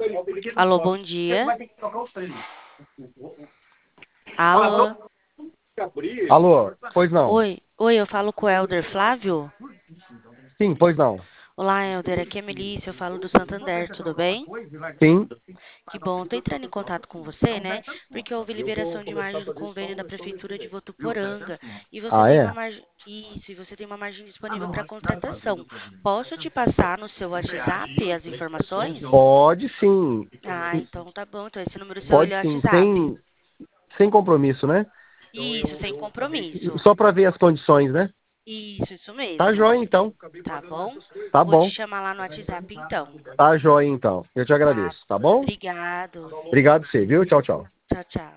Alô, bom dia. Alô? Alô, pois não. Oi, eu falo com o Helder Flávio? Sim, pois não. Olá, Helder, aqui é a Melissa, eu falo do Santander, tudo bem? Sim. Que bom, tô entrando em contato com você, né? Porque houve liberação de margem do convênio da Prefeitura de Votuporanga e você Ah, tem é? uma margem. Isso, e você tem uma margem disponível para contratação. Posso te passar no seu WhatsApp as informações? Pode sim. Ah, então tá bom. Então esse número seu ele Pode é o sim. WhatsApp. Sem compromisso, né? Isso, sem compromisso. Só para ver as condições, né? Isso Tá mesmo. joia, então. Tá bom? Tá Vou te bom. chamar lá no WhatsApp então. Tá joia, então. Eu te Tá. agradeço, tá bom? Obrigado. Obrigado, você, viu? Tchau, tchau. Tchau, tchau.